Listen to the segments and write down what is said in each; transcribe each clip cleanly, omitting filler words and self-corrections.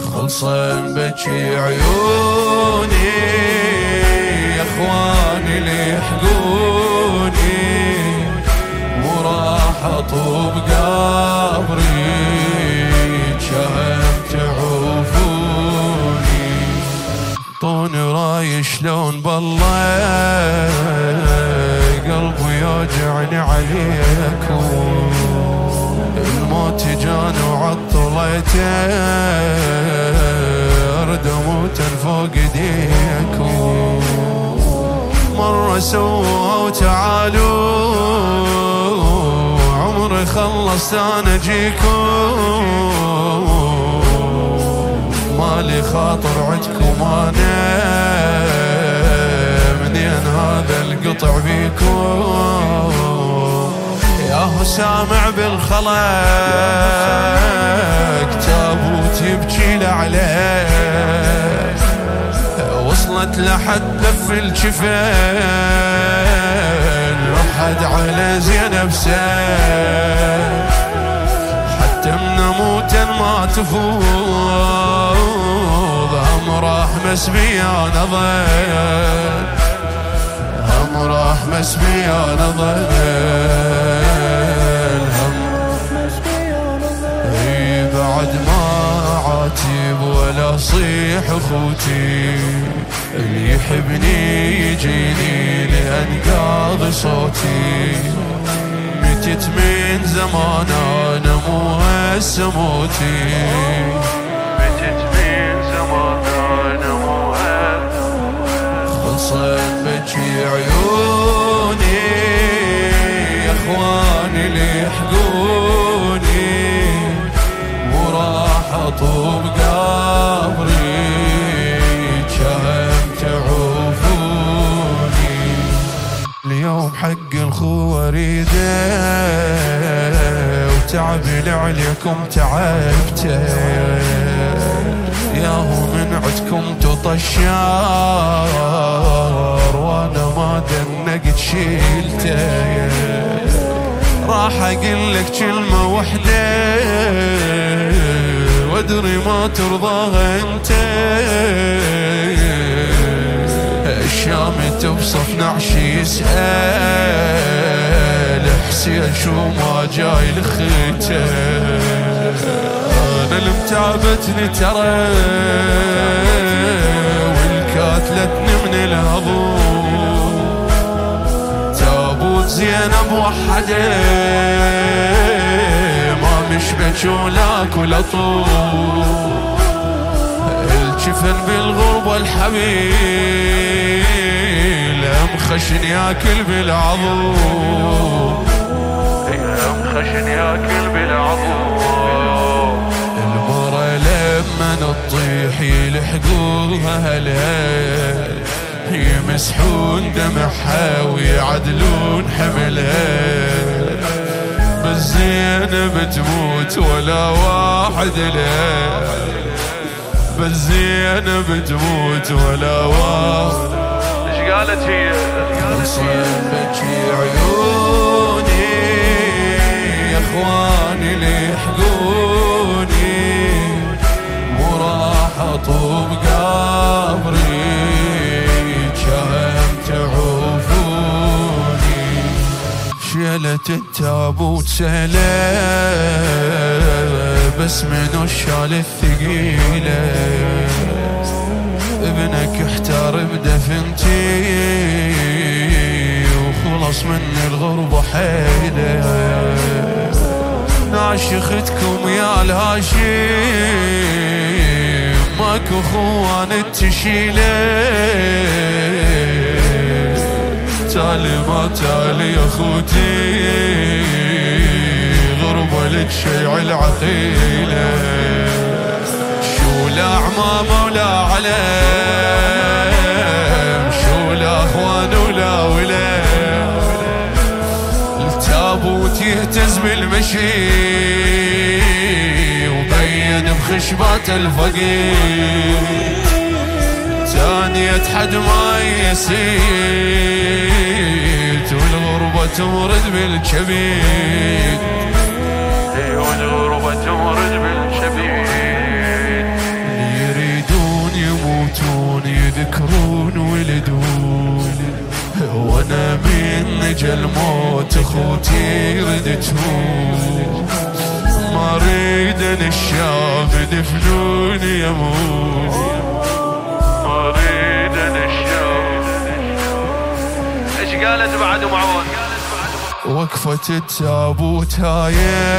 خلصن بجي عيوني يا اخواني اللي يحقوني، وراح اطوب قبري شهم تعوفوني. طوني راي شلون بالله قلبي يوجعني عليكم، الموت جان وعطليته ارد اموت فوق ايديكم. مرة سووا وتعالوا عمري خلصت انا اجيكم، مالي خاطر عدكم انا منين هذا القطع بيكم. ياهو سامع بالخلق تابوت يبكي لعليه، وصلت لحد لف الجفين وحد على زينب سين، حتى من موتا ما تفوض هم راح مسبيان ظل، هم راح مسبيان ظل، بعد ما عاتب ولا صيح اخوتي، اللي يحبني يجيني لأنقاض صوتي. متت من زمان انا مو هسه موتي، متت من زمان انا مو هسه. خلصت بجي عيوني يا اخواني اللي يحقوني، وراح اطوب قبري شهم تعوفوني. اليوم حق الخوة اريده وتعبي لعليكم تعبته، ياهو من عدكم تطشار وانا ما دنقت شيلته. راح اقول لك كلمة وحدة وادري ما ترضاها انت، الشام توصف نعشي يسأل حسين شو ما جاي لخيته. انا المتعبتني ترى والكاتلتني من الهضوم، تابوت زينب وحده ما مشبك ولاك ولا طول، الجفن بالغربة الحبيل مخشن ياكل بالعظوم، مخشن ياكل بالعظوم. المرة لما تطيح يلحقوها هالهيل، يمسحون دمعها ويعدلون حملها، بالزينب تموت ولا واحد له، بالزينب تموت ولا واحد. ايش قالت هي؟ خلصت بجي عيوني يا اخواني اللي يحقوني، وراح اطوب قبري شهم تعوفوني. شيلة التابوت سهلة بس منو الشال الثقيلة، ابنك احتار بدفنتي وخلص من الغربة حيلة، ناشختكم يا الهاشم ماكو خوان تشيله، تالي ما تالي يا اخوتي غربة لك شيع العقيلة، شو لا عمامة ولا علم، شو لا اخوان ولا ولاد، التابوت يهتز بالمشي وبين بخشبات الفقير، ثانية حد ما يسيت والغربة تمرد بالكبيد، والغربة تمرد بالكبيد. يذكرون ولدون، وانا من نجا الموت اخوتي يرد تهون. ما اريد ان الشام دفنون يموت، ما اريد ان الشام. ايش قالت بعد معون؟ وقفة التابوت هاي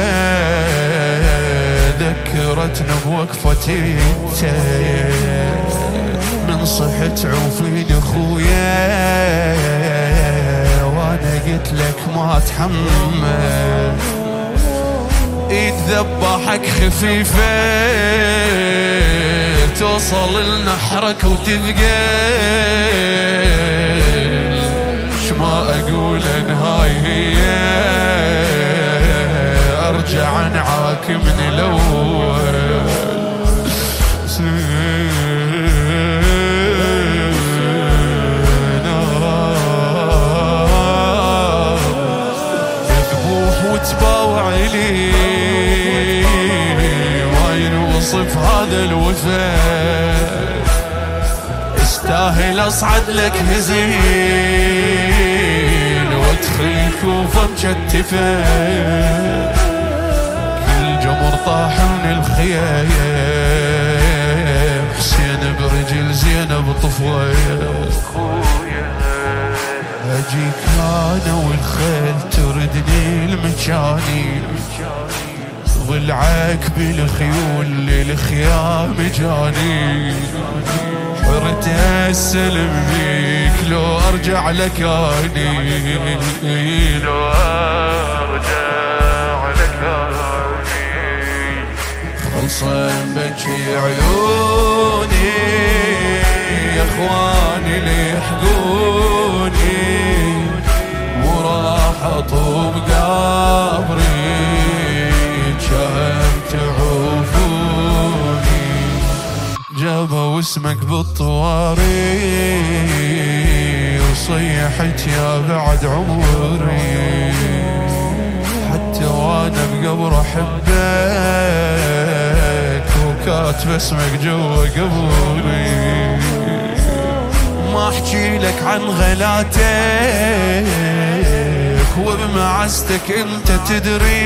ذكرتنا بوقفتي انت، من صحت عوفين اخويا وانا قلت لك ما اتحمل. ايد ذبحك خفيفة توصل لنحرك وتثقل، شما اقول ان هاي هي ارجع انعاك من الاول. يذبوح وتباوع لي ما ينوصف هذا الوفاء، استاهل اصعد لك هزيل وادخل كوفة مشتفة، كل جمر طاح من الخيام، حسين برجل زينب طفوية. اجيك انا والخيل تردني المجاني، ضلعك بالخيول للخيام جاني، حرت السلم بيك لو ارجع لكاني، لو ارجع لكاني. خلصن بجي عيوني يا اخواني ليحقوني، وراح اطوب قبري كم تعوفوني. جابوا اسمك بالطواري وصيحت يا بعد عمري، حتى وانا بقبر احبك وكاتب اسمك جوا قبري. ما احكي لك عن غلاتك وبمعزتك انت تدري،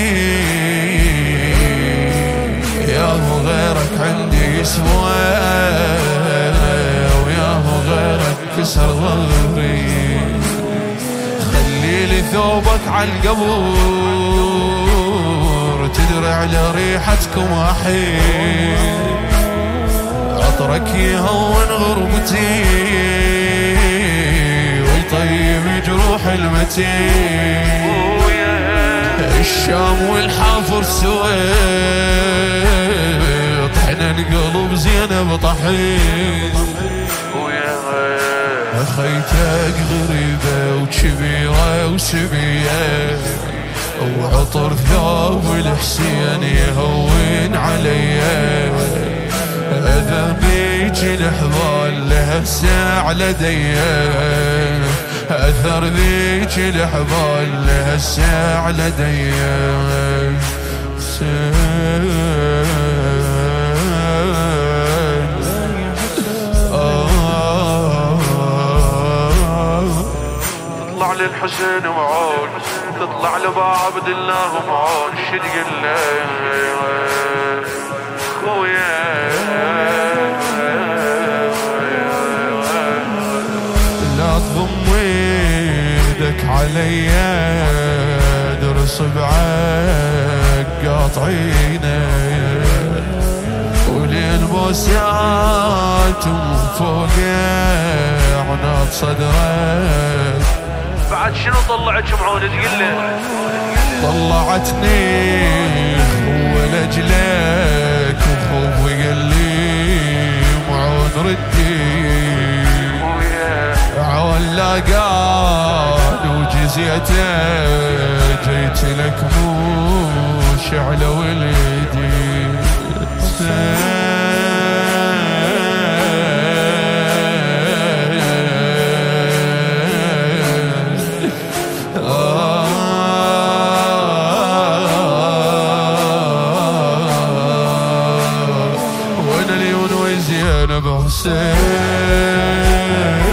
يا هو غيرك عندي يسوى ويا هو غيرك كسر ظهري. خليلي ثوبك عالقبور تدرع لريحتكم احيل، عطرك يهون غربتي ويطيب جروح المتين. الشام والحافر سويت طحنا نقلب زينب طحين، اخيتك غريبة وكبيرة وسبية، وعطر ثوب الحسين يهون عليا. اذا بيج الحبال لهسه على ديه، اثر ذيك الحبال لهسه على ديه. تطلع للحسين معون، تطلع لبعبد الله معون، شو تقول له خويا؟ لا تضم ايدك عليا درس بعك قاطعينه، وللبوسات فوق عناط صدرك. بعد شنو طلعت معون تقول له؟ طلعتني هو لاجلك وخوف وقال لي معون ردي، عون لاقان وجزيته جيت لك مو شعله ولدي. زينب حسين.